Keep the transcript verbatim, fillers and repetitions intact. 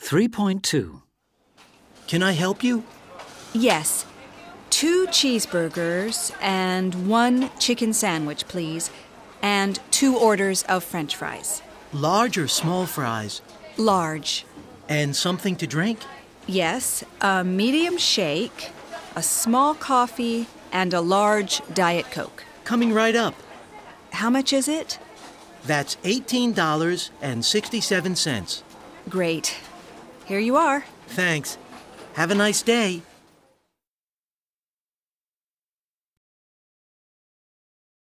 three point two. Can I help you? Yes. Two cheeseburgers and one chicken sandwich, please. And two orders of French fries. Large or small fries? Large. And something to drink? Yes, a medium shake, a small coffee, and a large Diet Coke. Coming right up. How much is it? That's eighteen dollars and sixty-seven cents. Great. Here you are. Thanks. Have a nice day.